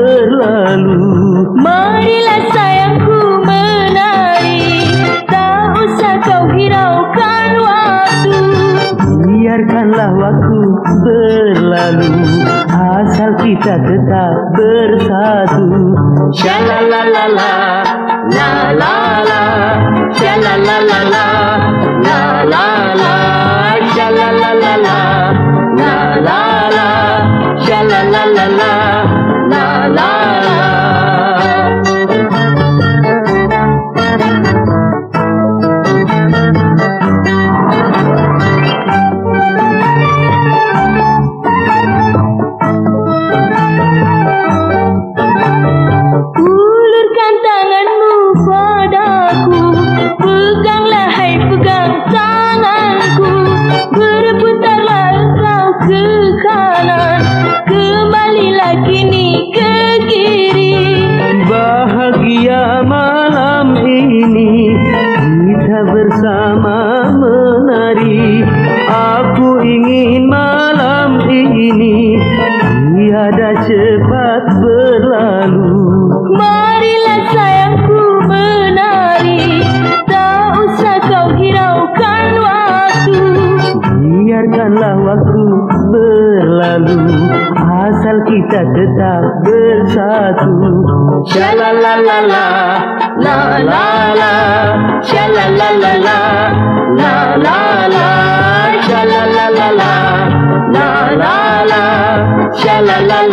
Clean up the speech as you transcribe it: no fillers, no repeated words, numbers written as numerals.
berlalu. Marilah sayangku menari, tak usah kau hiraukan waktu. Biarkanlah waktu berlalu, asal kita tetap bersatu. Shalalalala, la la la, shalalalala, la la la, shalalalala, la la la, shalalalala, la la la. Ulurkan tanganmu padaku, peganglah hai pegang tanganku. Berputarlah engkau ke kanan, kembalilah kini ke kiri. Bahagia malam ini, kita bersama menari. Aku ingin malam ini tiada cepat berlalu. Marilah sayangku menari, tak usah kau hiraukan waktu. Biarkanlah waktu berlalu, asal kita tetap bersatu. Shalalalala, la la la, shalalalala, la la la, shalalalala, la la la, shalalalala.